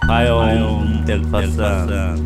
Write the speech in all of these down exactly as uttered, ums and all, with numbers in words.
پیام دلپسند.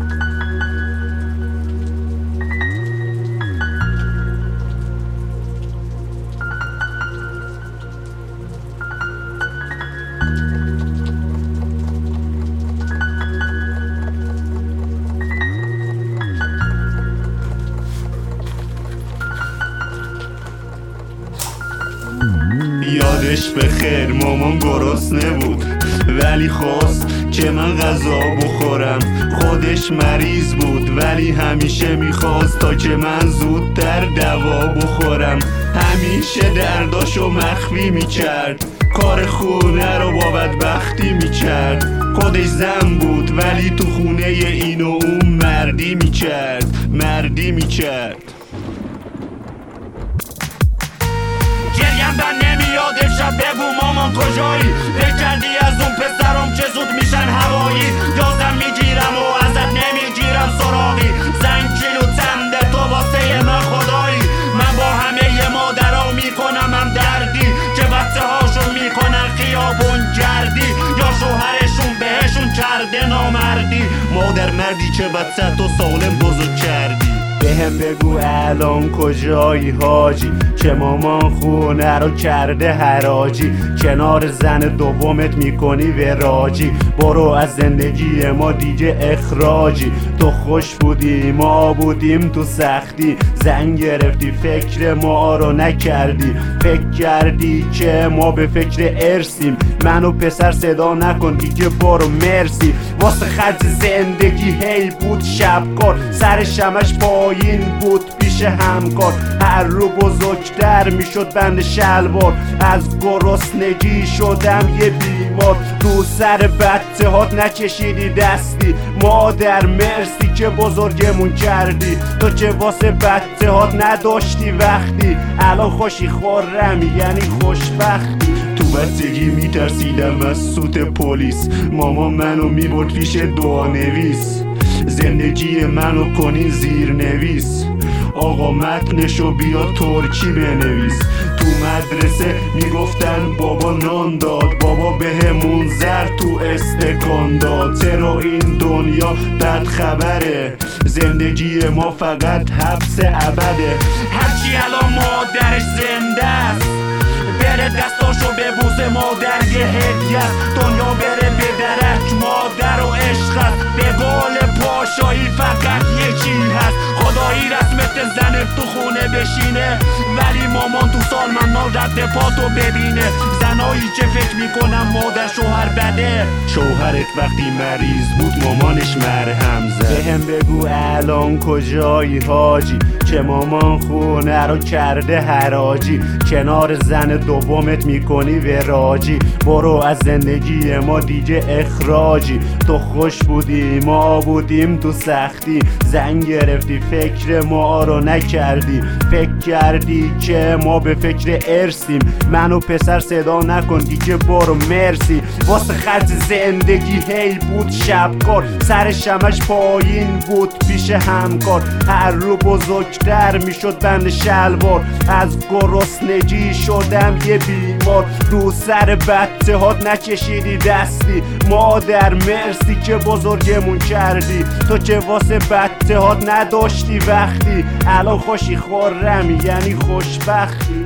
یادش به خیر مامان گرسنه بود ولی خواست که من غذا بخورم. خودش مریض بود ولی همیشه میخواست تا که من زودتر دوا بخورم. همیشه درداشو مخفی میکرد، کار خونه رو با بدبختی میکرد. خودش زن بود ولی تو خونه این و اون مردی میکرد مردی میکرد. گریم بر نمیاد امشب، بگو مامان کجایی؟ فکر کردی از اون پسرام که زود میشن هوایی؟ یادم میگیرم و ازت نمیگیرم سراغی. زن کیلو تنده تو واسه من خدایی. من با همه مادرها میکنم هم دردی که بچه هاشون میکنن خیابون گردی، یا شوهرشون بهشون کرده نامردی. مادر مردی که بچه تو سالم بزرگ کردی. به هم بگو الان کجایی حاجی که مامان خونه رو کرده حراجی. کنار زن دومت میکنی وراجی، برو از زندگی ما دیگه اخراجی. تو خوش بودی ما بودیم تو سختی، زن گرفتی فکر ما رو نکردی. فکر کردی که ما به فکر ارسیم، منو پسر صدا نکن دیگه برو مرسی. واسه خرج زندگی هی بود شبکار، سر شمش پایین بود پیش همکار. هر رو بزرگتر میشد بند شلوار، از گرسنگی شدم یه بیمار. تو سر بچه هات نکشیدی دستی، مادر مرسی که بزرگمون کردی. تو که واسه بچه هات نداشتی وقتی، الان خوشی خورمی یعنی خوشبختی. تو بچگی میترسیدم از سوت پلیس، ماما منو میبرد پیش دعا نویس. زندگی منو کنین زیر نویس، آقا متنشو بیا ترکی بنویس. تو مدرسه میگفتن بابا نان داد، بابا بهمون زر تو استکان داد. چرا این دنیا بد خبره، زندگی ما فقط حبس ابده. هرچی الان مادرش زنده است بره دستاشو ببوسه، مادر یه هدیه است. دنیا بره به درک، مادر و عشق است. به قول پاشایی فقط یکی هست، خدایی رسمت زن تو خونه بشینه ولی مامان تو سالمندان رد پاتو ببینه. زنایی که فکر میکنم مادر شوهر بده، شوهرت وقتی مریض بود مامانش مرهم زد. به هم بگو الان کجایی حاجی که مامان خونه رو کرده حراجی. کنار زن دومت میکنی وراجی، برو از زندگی ما دیگه اخراجی. تو خوش بودی ما بودیم تو سختی، زن گرفتی فکر ما رو نکردی. فکر کردی که ما به فکر ارسیم، منو پسر صدا نکن دیگه برو مرسی. واسه خرج زندگی هی بود شبکار، سر شمش پایین بود پیش همکار. هر رو بزرگتر میشد بند شلوار، از گرسنگی شدم یه بیمار. رو سر بچه هات نکشیدی دستی، مادر مرسی که بزرگمون کردی. تو که واسه بچه هات نداشتی وقتی، الان خوشی خورمی یعنی خوشبختی.